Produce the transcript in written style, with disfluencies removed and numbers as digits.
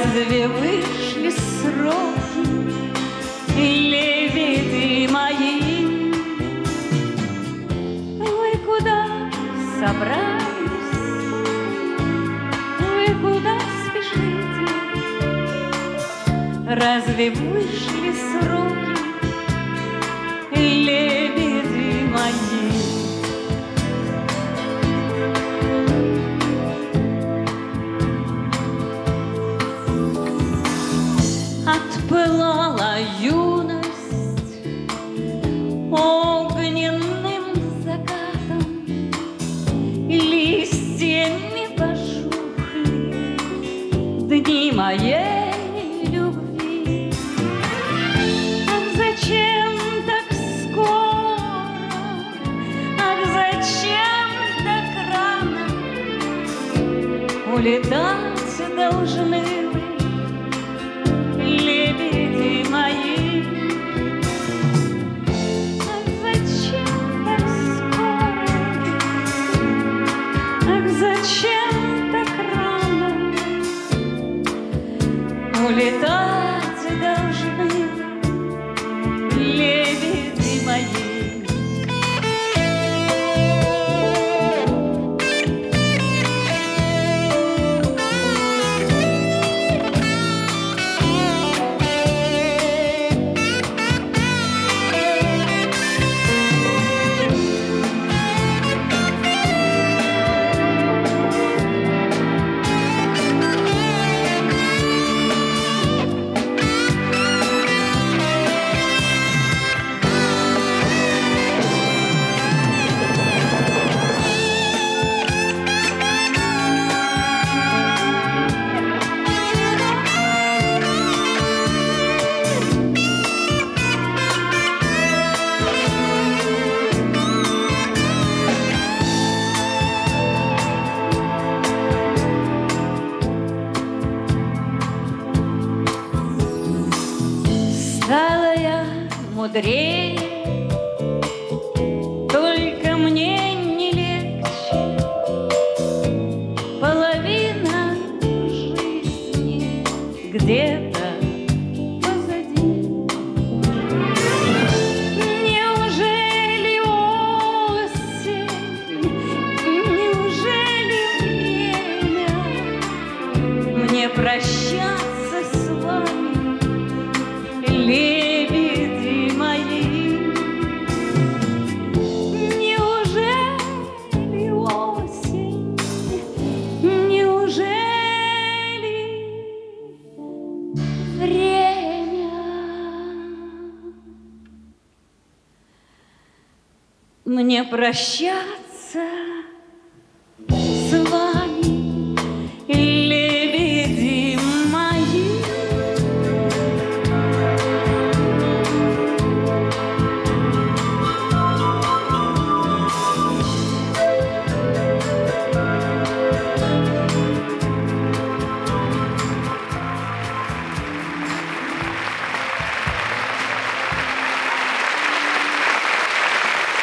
Разве вышли сроки, лебеди мои? Вы куда собрались? Вы куда спешите? Разве вышли сроки, лебеди мои? Отпылала юность огненным закатом, листьями пожухли дни моей любви. Ах, зачем так скоро? Ах, зачем так рано? Улетать должны вы, лебеди мои. Ах, зачем так скоро? Ах, зачем так рано? Улетать должны вы, лебеди мои. Стала я мудрее, только мне не легче. Половина жизни где-то позади. Неужели осень, неужели время мне прощаться с вами, лебеди мои? Неужели осень, неужели время мне прощаться